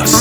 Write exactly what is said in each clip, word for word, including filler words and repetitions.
مرسی.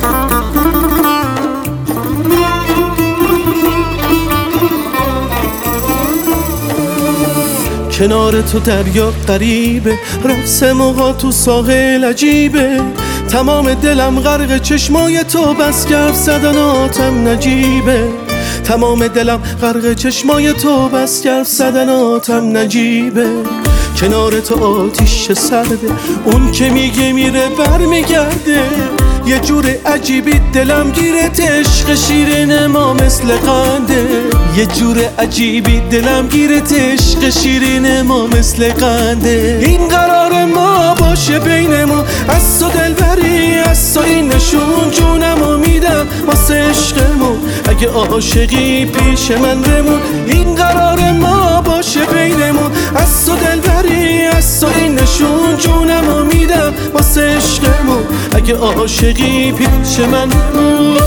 کنار تو دریا قریبه، رقص موها تو ساحل عجیبه، تمام دلم غرق چشمای تو، بس که حرف زدناتم نجیبه. تمام دلم غرق چشمای تو، بس که حرف زدناتم نجیبه. کنار تو آتیش سرده، اون که میگه میره برمیگرده، یه جور عجیبی دلم گیرت، عشق شیرین ما مثل قنده. یه جور عجیبی دلم گیرت، عشق شیرین ما مثل قنده. این قرار ما باشه بینمون، از تو دلبری، از تو این نشون، جونمو میدم واسه عشقمون، اگه عاشقی پیش من بمون. این قرار ما باشه بینمون، از تو دلبری، از تو این نشون، جونمو میدم واسه عشقمون، اگه عاشقی پیش من بمون.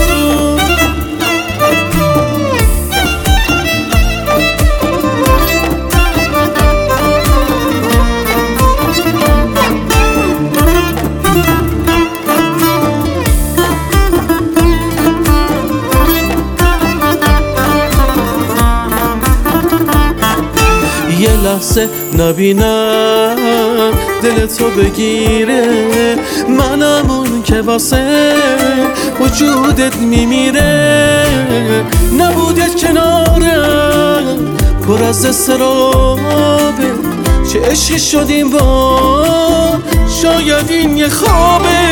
یه لحظه نبینم دل تو بگیره، منم اون که واسه وجودت میمیره. نبود یه کنارم پر از استرابه، چه عشقی شدیم با، شاید این یه خوابه.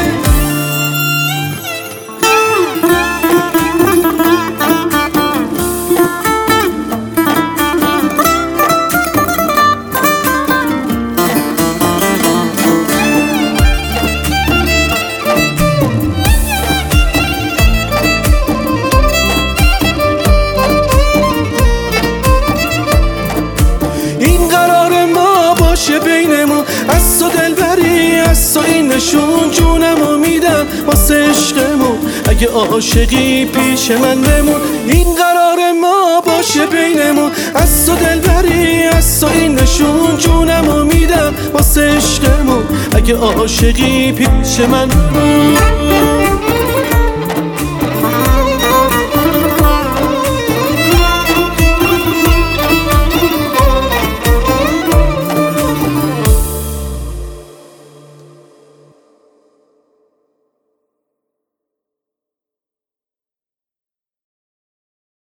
بینمون از تو دلبری، از تو این نشون، جونمو میدم واسه عشقمون، اگه عاشقی پیش من بمون. این قرار ما باشه بینمون، از تو دلبری، از تو این نشون، جونمو میدم واسه عشقمون، اگه عاشقی پیش من بمون.